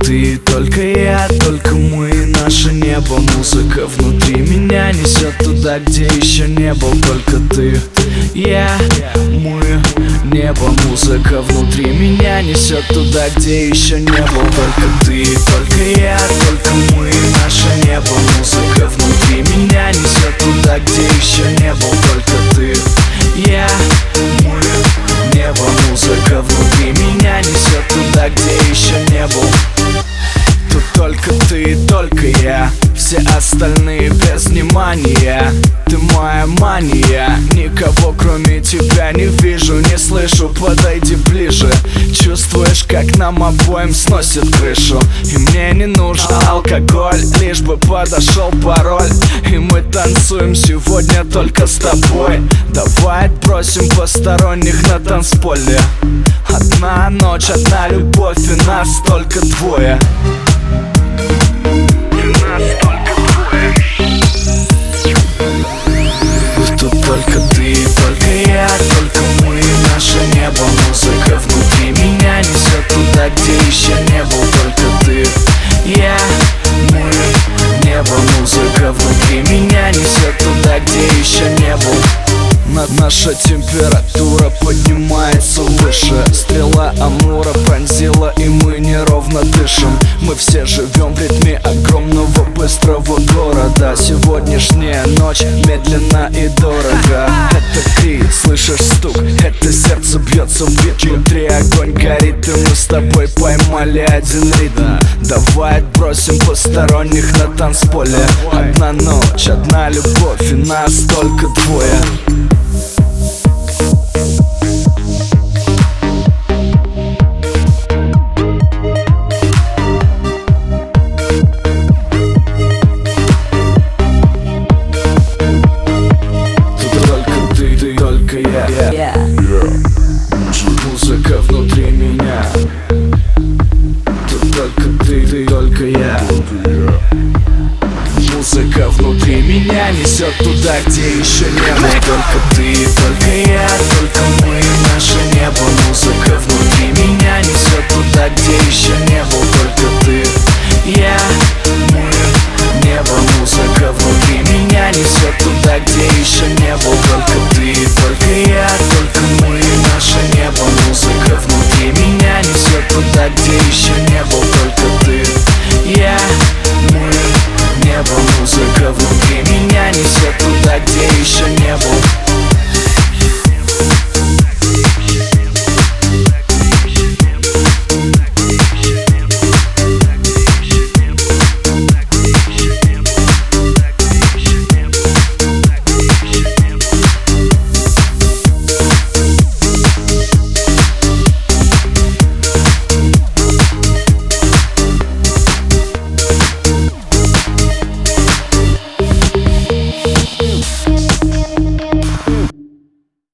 ты, только я, только мы, наше небо. Музыка внутри меня несет туда, где еще не был. Только ты, я, мы, небо. Музыка внутри меня несет туда, где еще не был. Только ты, только я, только мы, наше небо. Музыка внутри меня несет туда, где еще не был. Только ты, я, мы, небо. Музыка внутри меня несет туда, где еще не был. Тут только ты и только я, все остальные без внимания. Ты моя мания, никого кроме тебя не вижу, не слышу, подойди ближе. Чувствуешь, как нам обоим сносит крышу. И мне не нужен алкоголь, лишь бы подошел пароль. И мы танцуем сегодня только с тобой. Давай отбросим посторонних на танцполе. Одна ночь, одна любовь, и нас только двое. Тут только ты, только я, только мы, наше небо. Музыка внутри меня несет туда, где еще не был. Только ты, я, мы, небо. Музыка внутри меня несет туда, где еще не был. Наша температура поднимается выше. Стрела Амура пронзила, и мы неровно дышим. Мы все живем в ритме огромного быстрого города. Сегодняшняя ночь медленно и дорого. Это крик, слышишь стук, это сердце бьется в бит. Внутри огонь горит, и мы с тобой поймали один ритм. Давай отбросим посторонних на танцполе. Одна ночь, одна любовь, и нас только двое. Музыка внутри меня. Тут только ты, только я. Музыка внутри меня несет туда, где еще не был. Только ты, только я, только мы, наше небо. Музыка внутри меня несет туда, где еще не был. Только